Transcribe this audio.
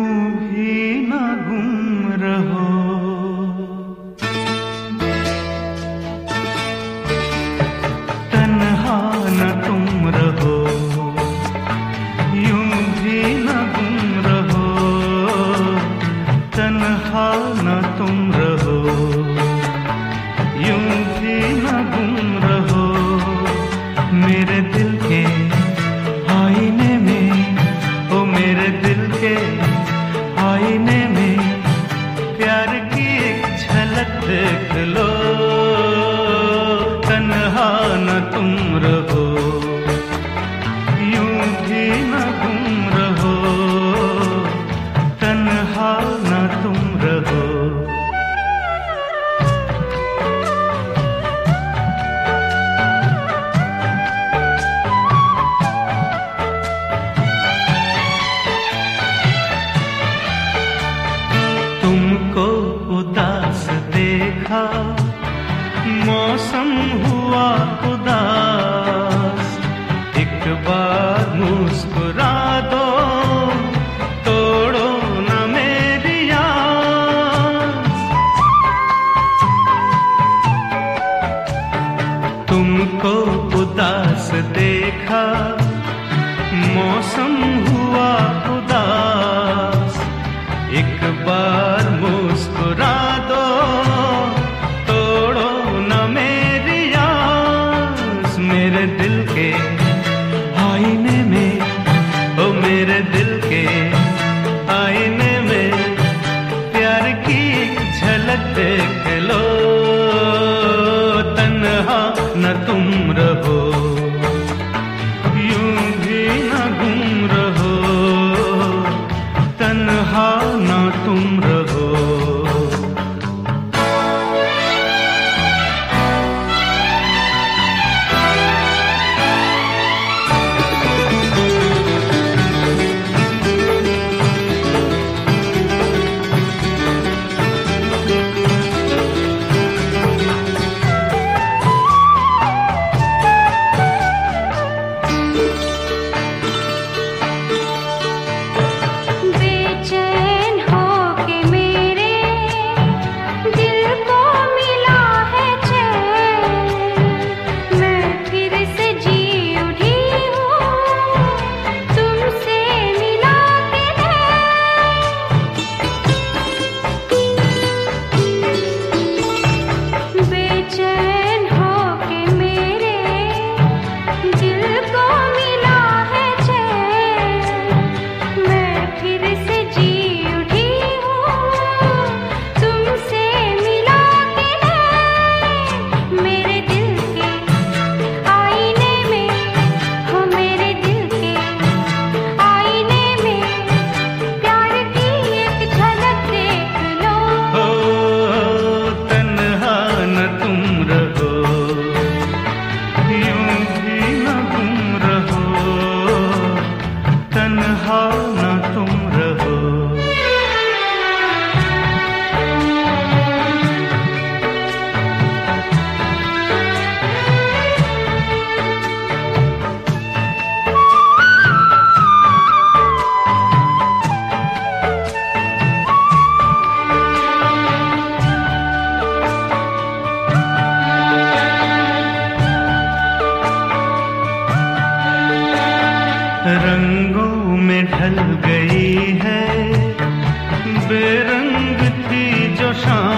भी न गुम रहो। तन्हा न तुम रहो, यूं भी न गुम रहो। तन्हा न तुम रहो, यूं भी न गुम रहो। मेरे दिल के आईने में, ओ मेरे दिल के आईने में प्यार की एक झलक देख लो। तन्हा न तुम रहो, यूं भी न गुम रहो। तन्हा न तुम रहो। तुमको उदास देखा, मौसम हुआ उदास। एक बार मुस्कुरा दो, तोड़ो न मेरी आस। तुमको उदास देखा, मौसम हुआ उदास। एक बार मुस्कुरा दो, तोड़ो न मेरी आस। मेरे दिल के आईने में, ओ मेरे दिल के आईने में प्यार की एक झलक देख लो। तन्हा न तुम रहो, यूं भी न गुम रहो। तन्हा न तुम रहो। तन्हा न तुम रहो। रंगों में ढल गई है बेरंग थी जो शाम।